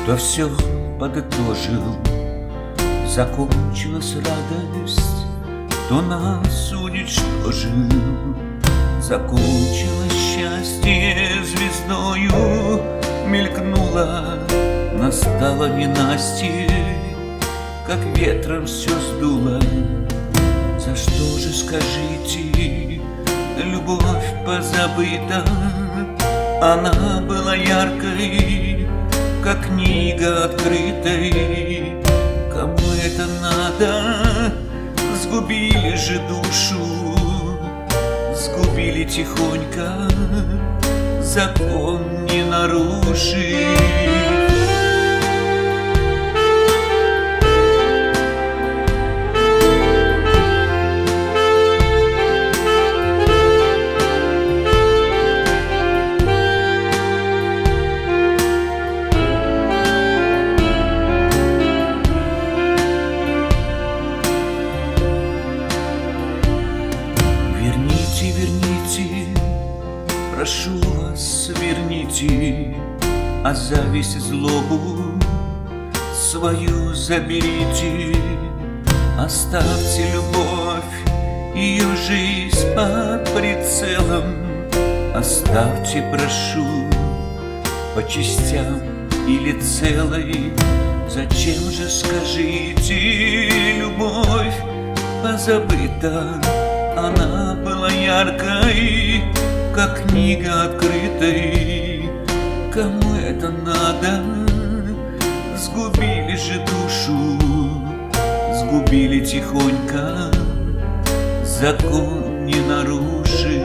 Кто все подытожил, закончилась радость, кто нас уничтожил. Закончилось счастье звездою, мелькнуло, настало ненастье, как ветром все сдуло. За что же, скажите, любовь позабыта? Она была яркой, как книга открытой. Кому это надо? Сгубили же душу, сгубили тихонько, закон не нарушив. Верните, прошу вас, верните, а зависть и злобу свою заберите. Оставьте любовь, ее жизнь под прицелом. Оставьте, прошу, по частям или целой. Зачем же, скажите, любовь позабыта? Она была яркой, как книга открытой. Кому это надо? Сгубили же душу, сгубили тихонько, закон не нарушив.